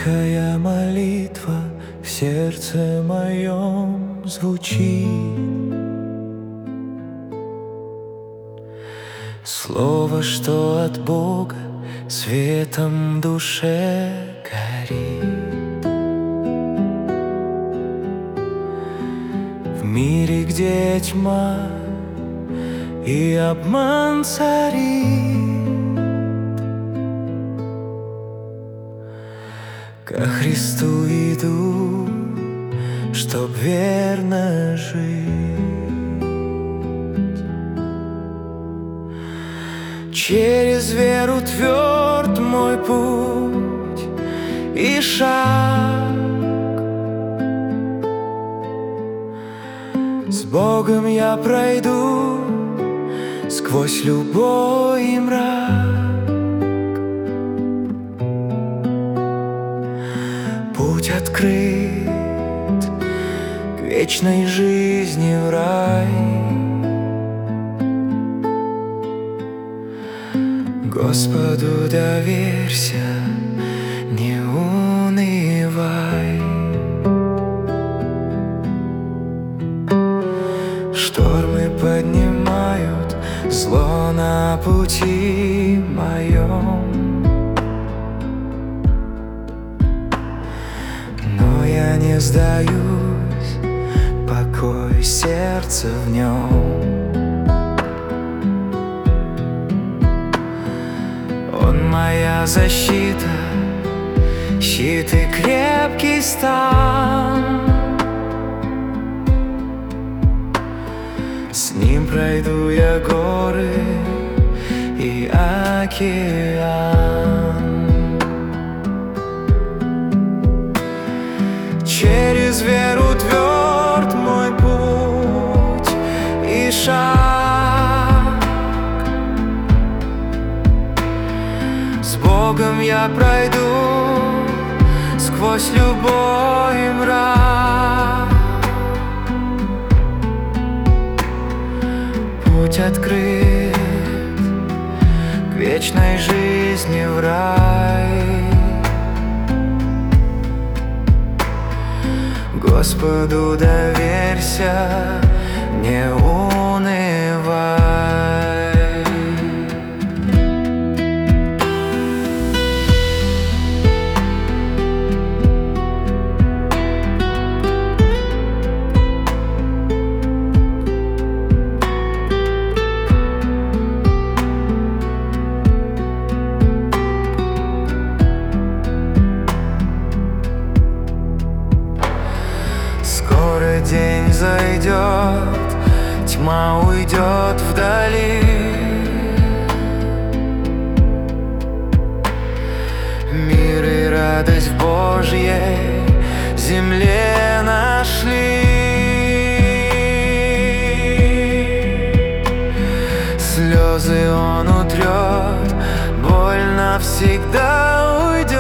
Тихая молитва в сердце моем звучит. Слово, что от Бога светом в душе горит. В мире, где тьма и обман царит, ко Христу иду, чтоб верно жить. Через веру тверд мой путь и шаг. С Богом я пройду сквозь любой мрак. Путь открыт к вечной жизни в рай. Господу доверься, не унывай. Штормы поднимают зло на пути моем, но я не сдаюсь, покой сердца в нем. Он моя защита, щит и крепкий стан. С ним пройду я горы и океан. Через веру тверд мой путь и шаг. С Богом я пройду сквозь любой мрак. Путь открыт к вечной жизни в рай. Господу доверься, не унывай. Скоро день зайдет, тьма уйдет вдали. Мир и радость в Божьей земле нашли. Слезы он утрет, боль навсегда уйдет.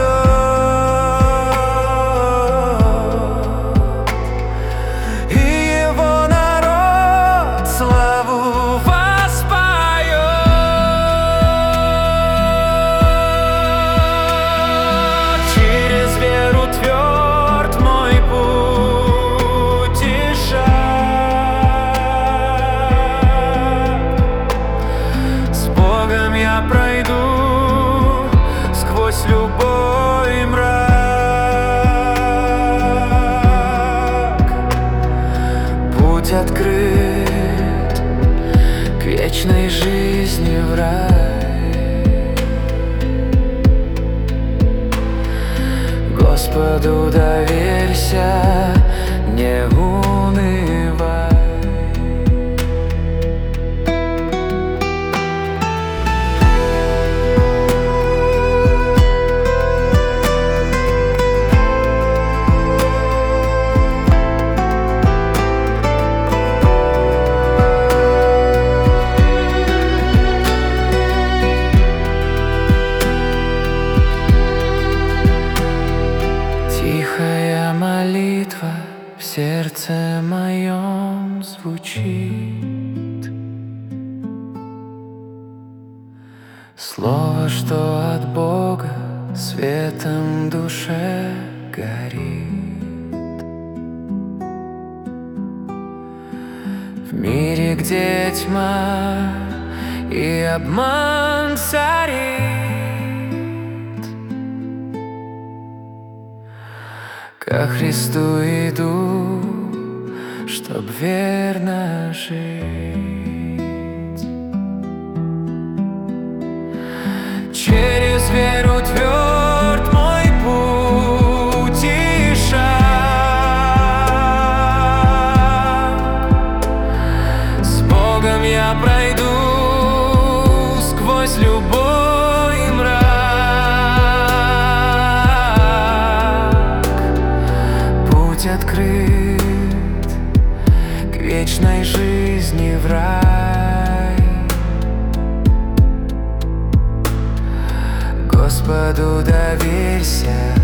Любой мрак. Путь открыт к вечной жизни в рай. Господу доверься, не унывай. Тихая молитва в сердце моем звучит. Слово, что от Бога светом душе горит. В мире, где тьма и обман царит, ко Христу иду, чтоб верно жить. Через веру тверд мой путь и шаг. С Богом я пройду сквозь любой мрак. Путь открыт к вечной жизни в рай. Господу доверься,